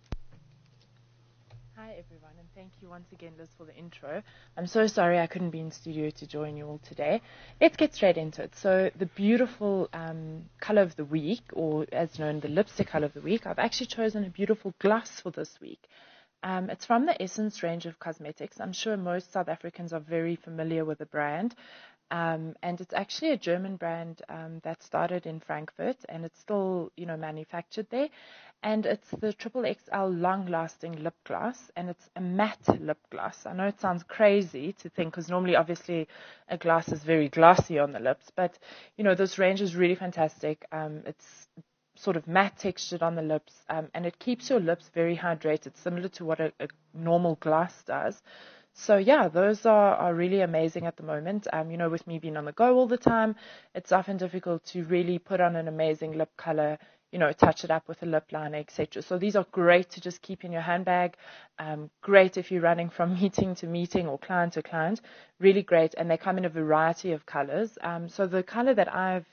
S6: Once again, Liz, for the intro. I'm so sorry I couldn't be in studio to join you all today. Let's get straight into it. So the beautiful color of the week, or as known, the lipstick color of the week, I've actually chosen a beautiful gloss for this week. It's from the Essence range of cosmetics. I'm sure most South Africans are very familiar with the brand. And it's actually a German brand that started in Frankfurt, and it's still, manufactured there. And it's the XXL long-lasting lip gloss, and it's a matte lip gloss. I know it sounds crazy to think, because normally, obviously, a gloss is very glossy on the lips. But, this range is really fantastic. It's sort of matte textured on the lips, and it keeps your lips very hydrated, similar to what a normal gloss does. So, yeah, those are really amazing at the moment. With me being on the go all the time, it's often difficult to really put on an amazing lip color touch it up with a lip liner, etc. So these are great to just keep in your handbag. Great if you're running from meeting to meeting or client to client. Really great, and they come in a variety of colors. So the color that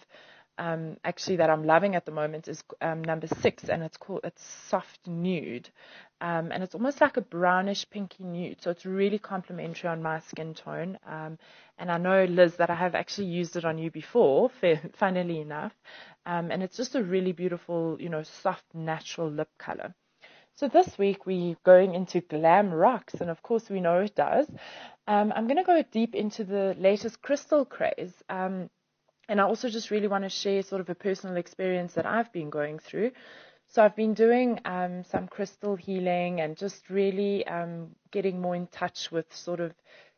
S6: that I'm loving at the moment is number 6, and it's soft nude, and it's almost like a brownish pinky nude. So it's really complementary on my skin tone. And I know, Liz, that I have actually used it on you before, funnily enough. And it's just a really beautiful, soft, natural lip color. So this week we're going into glam rocks, and of course we know it does. I'm going to go deep into the latest crystal craze. And I also just really want to share sort of a personal experience that I've been going through. So I've been doing some crystal healing and just really getting more in touch with sort of,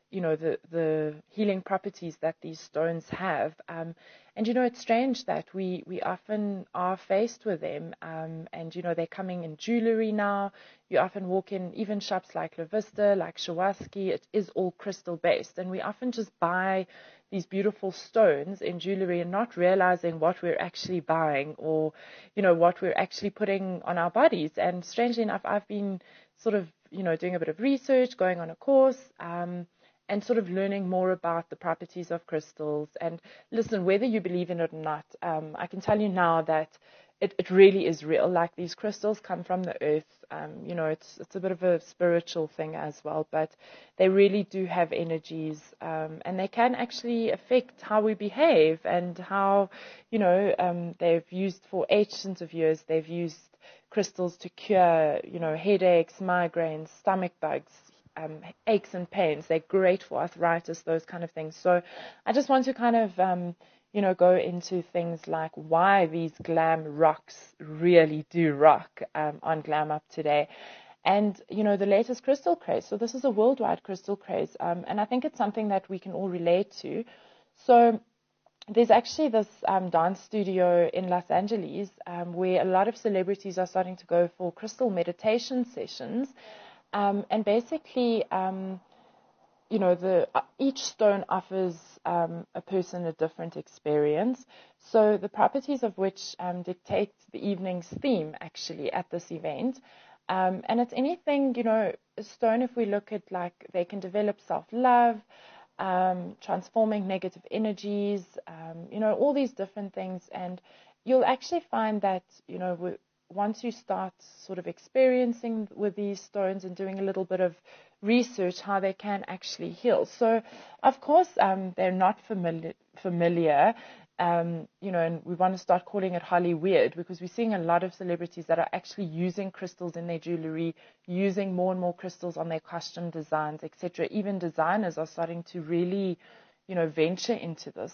S6: the healing properties that these stones have. And, it's strange that we often are faced with them. And, they're coming in jewelry now. You often walk in even shops like La Vista, like Swarovski. It is all crystal based. And we often just buy these beautiful stones in jewelry and not realizing what we're actually buying or, what we're actually putting on our bodies. And strangely enough, I've been sort of, doing a bit of research, going on a course, and sort of learning more about the properties of crystals. And listen, whether you believe in it or not, I can tell you now that it really is real. Like, these crystals come from the earth. It's a bit of a spiritual thing as well, but they really do have energies, and they can actually affect how we behave and how, they've used for ancient of years, they've used crystals to cure, headaches, migraines, stomach bugs, aches and pains. They're great for arthritis, those kind of things. So I just want to kind of, go into things like why these glam rocks really do rock on Glam Up today. And, the latest crystal craze. So this is a worldwide crystal craze. And I think it's something that we can all relate to. So there's actually this dance studio in Los Angeles where a lot of celebrities are starting to go for crystal meditation sessions. And basically, each stone offers a person a different experience. So the properties of which dictate the evening's theme, actually, at this event. And it's anything, a stone, if we look at, like, they can develop self-love, transforming negative energies, all these different things. And you'll actually find that, once you start sort of experiencing with these stones and doing a little bit of research, how they can actually heal. So, of course, they're not familiar, and we want to start calling it Holly weird, because we're seeing a lot of celebrities that are actually using crystals in their jewelry, using more and more crystals on their costume designs, etc. Even designers are starting to really, venture into this.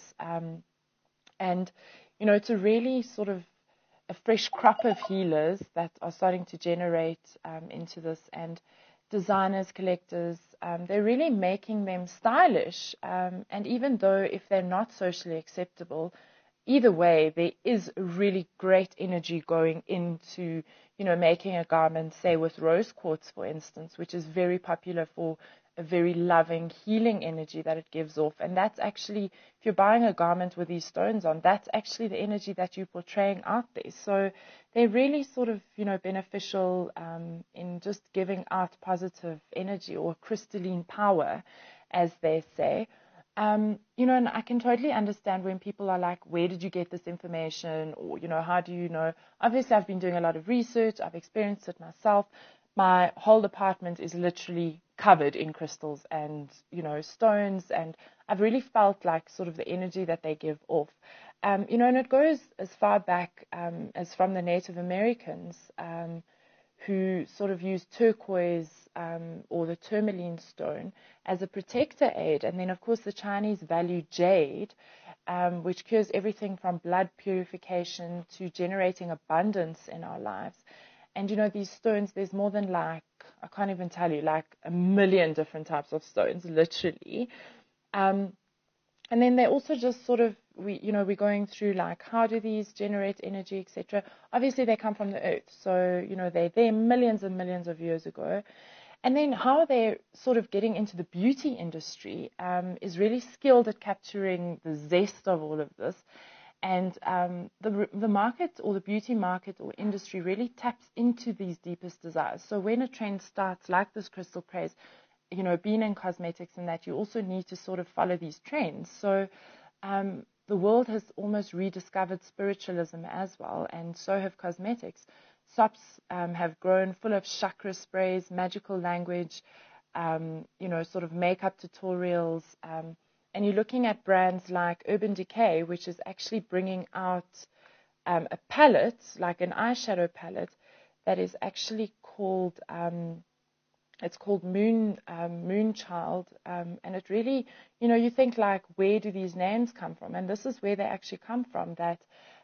S6: And, it's a really sort of a fresh crop of healers that are starting to generate into this, and designers, collectors, they're really making them stylish. And even though if they're not socially acceptable, either way, there is really great energy going into, making a garment, say with rose quartz, for instance, which is very popular for a very loving, healing energy that it gives off. And that's actually, if you're buying a garment with these stones on, that's actually the energy that you're portraying out there. So they're really sort of, beneficial in just giving out positive energy or crystalline power, as they say. And I can totally understand when people are like, where did you get this information? Or, how do you know? Obviously, I've been doing a lot of research. I've experienced it myself. My whole apartment is literally covered in crystals and, stones. And I've really felt like sort of the energy that they give off. And it goes as far back as from the Native Americans who sort of used turquoise or the tourmaline stone as a protector aid. And then, of course, the Chinese value jade, which cures everything from blood purification to generating abundance in our lives. And, these stones, there's more than I can't even tell you, 1 million different types of stones, literally. And then they also just sort of, we're going through how do these generate energy, etc. Obviously, they come from the earth. So, they're there millions and millions of years ago. And then how they're sort of getting into the beauty industry is really skilled at capturing the zest of all of this. And the market, or the beauty market or industry, really taps into these deepest desires. So when a trend starts, like this crystal craze, being in cosmetics and that, you also need to sort of follow these trends. So the world has almost rediscovered spiritualism as well, and so have cosmetics. Shops have grown full of chakra sprays, magical language, sort of makeup tutorials. And you're looking at brands like Urban Decay, which is actually bringing out a palette, like an eyeshadow palette, that is actually called it's called Moonchild, and it really, you think like, where do these names come from? And this is where they actually come from. That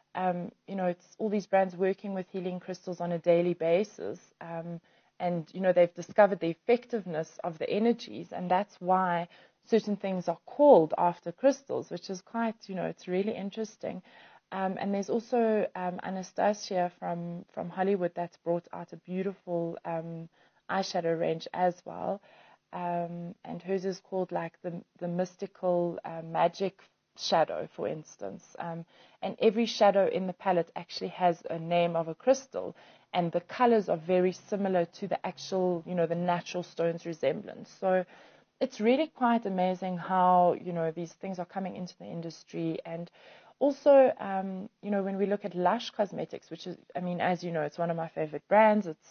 S6: it's all these brands working with healing crystals on a daily basis, and they've discovered the effectiveness of the energies, and that's why certain things are called after crystals, which is quite, it's really interesting. And there's also Anastasia from Hollywood that's brought out a beautiful eyeshadow range as well. And hers is called like the mystical magic shadow, for instance. And every shadow in the palette actually has a name of a crystal, and the colors are very similar to the actual, the natural stone's resemblance. So it's really quite amazing how, these things are coming into the industry. And also, when we look at Lush Cosmetics, which is, as you know, it's one of my favorite brands. It's,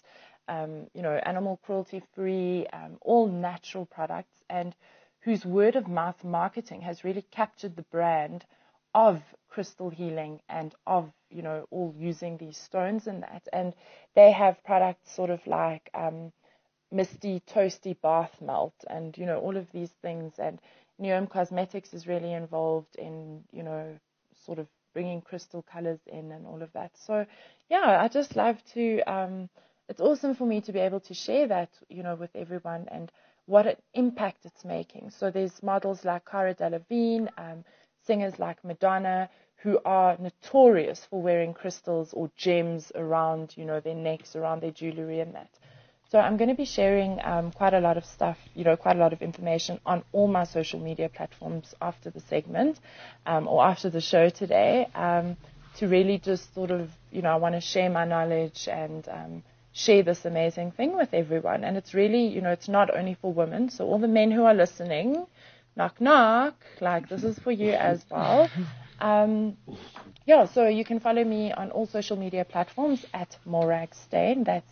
S6: animal cruelty free, all natural products, and whose word of mouth marketing has really captured the brand of crystal healing and of, all using these stones and that. And they have products sort of like, misty, toasty bath melt, and all of these things. And Neom Cosmetics is really involved in sort of bringing crystal colors in and all of that. So yeah, I just love to it's awesome for me to be able to share that with everyone, and what an impact it's making. So there's models like Cara Delevingne, singers like Madonna, who are notorious for wearing crystals or gems around their necks, around their jewelry and that. So I'm going to be sharing quite a lot of stuff, quite a lot of information on all my social media platforms after the segment or after the show today, to really just sort of, I want to share my knowledge and share this amazing thing with everyone. And it's really, it's not only for women. So all the men who are listening, knock, knock, like this is for you as well. So you can follow me on all social media platforms at Morag Steyn. That's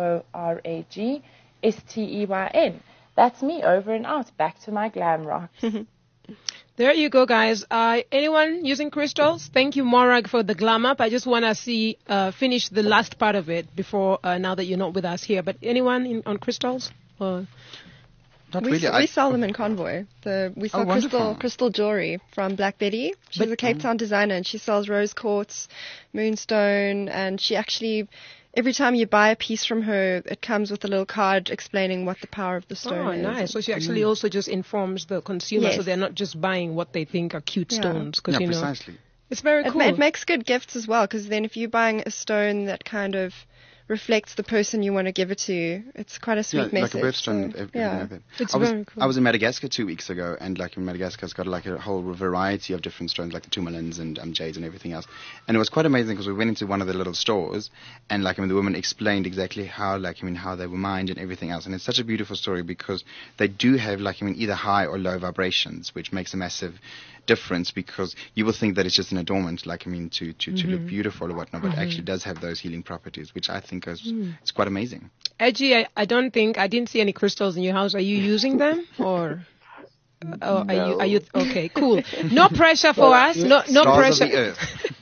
S6: MORAGSTEYN. That's me, over and out. Back to my glam rocks.
S3: There you go, guys. Anyone using crystals? Thank you, Morag, for the glam up. I just want to finish the last part of it before, now that you're not with us here. But anyone on crystals?
S1: Not really.
S4: We sell them in Convoy. We sell crystal jewelry from Black Betty. She's a Cape Town designer, and she sells rose quartz, moonstone, and she actually, every time you buy a piece from her, it comes with a little card explaining what the power of the stone is. Oh,
S3: nice. So she actually also just informs the consumer, so they're not just buying what they think are cute stones.
S1: Yeah, precisely.
S3: It's very cool.
S4: It makes good gifts as well, because then if you're buying a stone that kind of reflects the person you want to give it to, it's quite a sweet message.
S1: Like a birthstone, everything like that.
S3: It's very cool.
S1: I was in Madagascar 2 weeks ago, and like in Madagascar, it's got like a whole variety of different stones, like the tourmalines and jades and everything else. And it was quite amazing because we went into one of the little stores, and like the woman explained exactly how how they were mined and everything else. And it's such a beautiful story because they do have either high or low vibrations, which makes a massive difference, because you will think that it's just an adornment, to look beautiful or whatnot, but it actually does have those healing properties, which I think is it's quite amazing.
S3: Edgy, I didn't see any crystals in your house. Are you using them, or?
S5: No.
S3: Are you okay? Cool. No pressure for us. No pressure.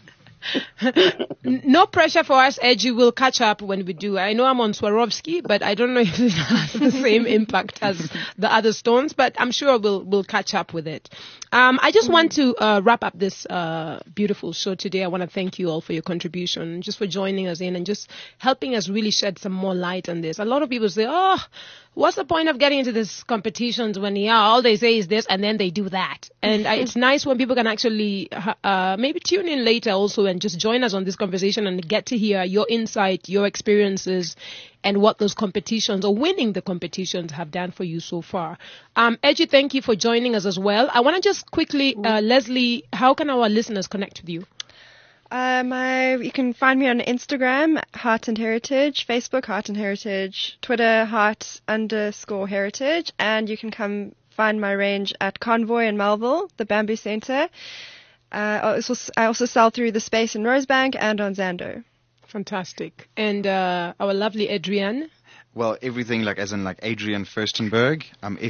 S3: No pressure for us, Edgy. We'll catch up when we do. I know I'm on Swarovski, but I don't know if it has the same impact as the other stones, but I'm sure we'll catch up with it. I just want to wrap up this beautiful show today. I want to thank you all for your contribution, just for joining us in and just helping us really shed some more light on this. A lot of people say, what's the point of getting into these competitions when all they say is this and then they do that? And it's nice when people can actually maybe tune in later also and just join us on this conversation and get to hear your insight, your experiences, and what those competitions or winning the competitions have done for you so far. Edgy, thank you for joining us as well. I want to just quickly, Leslie, how can our listeners connect with you?
S4: You can find me on Instagram, Heart and Heritage, Facebook, Heart and Heritage, Twitter, Heart_Heritage, and you can come find my range at Convoy in Melville, the Bamboo Centre. I also sell through The Space in Rosebank and on Zando.
S3: Fantastic. And our lovely Adrienne.
S1: Well, everything as in Adrian Furstenberg,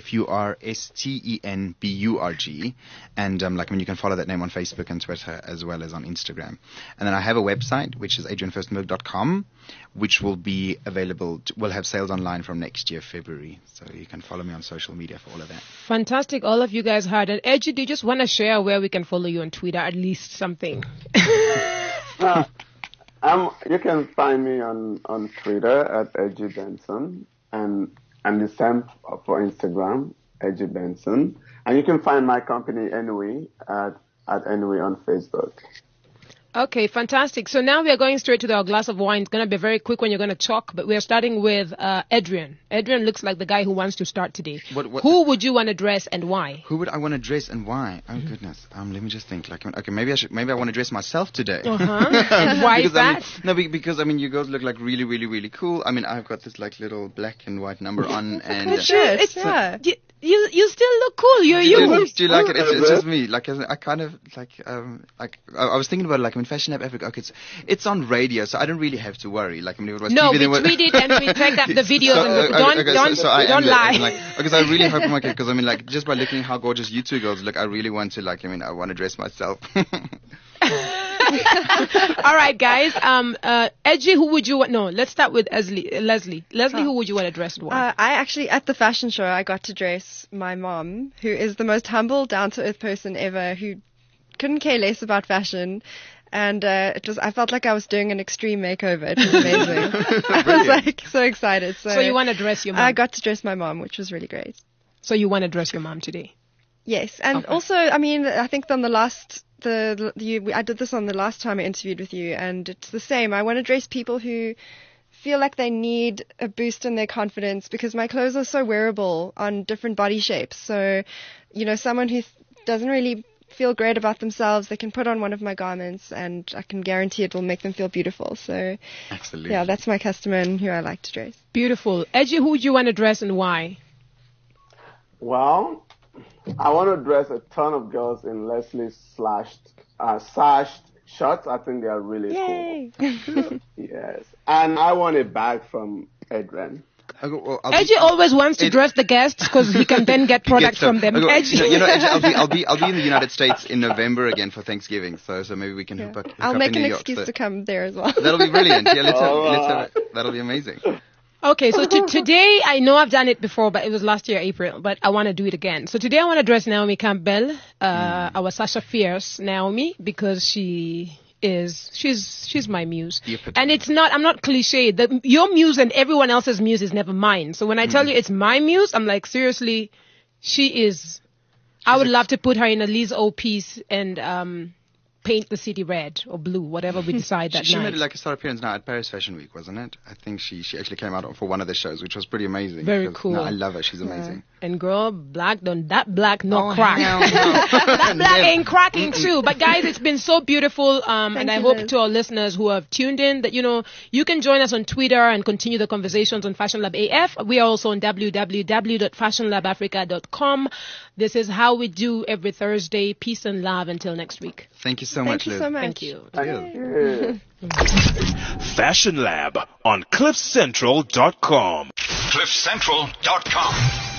S1: Furstenburg, and you can follow that name on Facebook and Twitter as well as on Instagram. And then I have a website which is adrianfurstenberg.com, which will be available. We'll have sales online from next year, February. So you can follow me on social media for all of that.
S3: Fantastic. All of you guys heard it. Edgy, do you just want to share where we can follow you on Twitter, at least something?
S5: You can find me on Twitter at Edgy Benson and the same for Instagram, Edgy Benson. And you can find my company Enui at Enui on Facebook.
S3: Okay, fantastic. So now we are going straight to our glass of wine. It's going to be very quick when you're going to talk, but we are starting with Adrian. Adrian looks like the guy who wants to start today. Who would you want to dress and why?
S1: Who would I want to dress and why? Oh goodness. Let me just think. Maybe I want to dress myself today.
S3: And why is that?
S1: Because you girls look really, really, really cool. I've got this little black and white number on, and
S3: you still look cool. You're you.
S1: Do you like it? It's just me. I kind of I was thinking about Fashion Lab Africa. Okay, it's on radio, so I don't really have to worry. If it was
S3: no,
S1: TV,
S3: we tweet it and we take up the videos. Don't lie.
S1: Because I really hope because just by looking how gorgeous you two girls look, I really want to I want to dress myself.
S3: All right, guys. Edgy, who would you want? No, let's start with Leslie. Leslie, who would you want to dress and why?
S4: I actually, at the fashion show, I got to dress my mom, who is the most humble, down-to-earth person ever, who couldn't care less about fashion. And I felt like I was doing an extreme makeover. It was amazing. I was so excited.
S3: So you want to dress your mom?
S4: I got to dress my mom, which was really great.
S3: So you want to dress your mom today?
S4: Yes, and also, I think on I did this on the last time I interviewed with you, and it's the same. I want to dress people who feel like they need a boost in their confidence, because my clothes are so wearable on different body shapes. So, someone who doesn't really feel great about themselves, they can put on one of my garments and I can guarantee it will make them feel beautiful. So,
S1: absolutely.
S4: Yeah, that's my customer and who I like to dress.
S3: Beautiful. Edgy, who would you want to dress and why?
S5: Well, I want to dress a ton of girls in Leslie's sashed shorts. I think they are really cool. Yes. And I want a bag from Adrian.
S3: Edgy always wants to dress the guests because he can then get products from them. Edgy.
S1: I'll be in the United States in November again for Thanksgiving, so maybe we can hook up.
S4: I'll make an excuse to come there as well.
S1: That'll be brilliant. Yeah, let's have it. That'll be amazing.
S3: Okay, so today, I know I've done it before, but it was last year, April, but I want to do it again. So today I want to dress Naomi Campbell, our Sasha Fierce Naomi, because she's my muse. And I'm not cliche. Your muse and everyone else's muse is never mine. So when I tell you it's my muse, I'm like, seriously, she is. I would love to put her in a Liz O piece and paint the city red or blue, whatever we decide that night.
S1: She made a star appearance now at Paris Fashion Week, wasn't it? I think she actually came out for one of the shows, which was pretty amazing.
S3: Very cool.
S1: No, I love her. She's amazing.
S3: And girl, black crack. That black ain't cracking too. But guys, it's been so beautiful. And I hope to our listeners who have tuned in that, you can join us on Twitter and continue the conversations on Fashion Lab AF. We are also on www.fashionlabafrica.com. This is how we do every Thursday. Peace and love until next week.
S1: Thank you so much, Liz.
S3: Thank you.
S5: Thank you.
S2: Fashion Lab on CliffCentral.com.
S7: CliffCentral.com.